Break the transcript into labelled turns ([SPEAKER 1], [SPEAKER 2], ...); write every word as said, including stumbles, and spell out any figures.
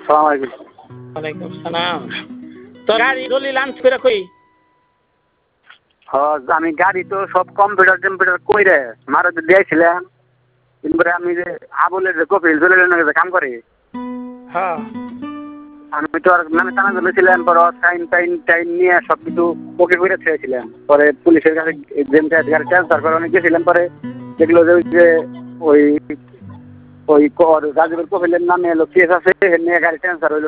[SPEAKER 1] সালাম আলাইকুম।
[SPEAKER 2] ওয়ালাইকুম সালাম। তো গাড়ি ডলি লাঞ্চ করে কই?
[SPEAKER 1] হ্যাঁ আমি গাড়ি তো সব কম্পিউটার টম্পিউটার কইরে মারা দিয়েছিলাম, কিন্তু আমি যে আবুলের যে কপিল চলে কাম করে,
[SPEAKER 2] হ্যাঁ
[SPEAKER 1] আমি তো আর নামে টানা ধরেছিলাম, পরে টাইম টাইম টাইম নিয়ে সব কিছু ওকে করে ছেড়েছিলাম। পরে পুলিশের কাছে গাড়ি ট্রান্সফার করে অনেক গেছিলাম, পরে দেখলো যে ওই যে ওই ওই গাজীপুর কপিলের নামে এলো কেস আছে, নিয়ে গাড়ি ট্রান্সফার হইলো।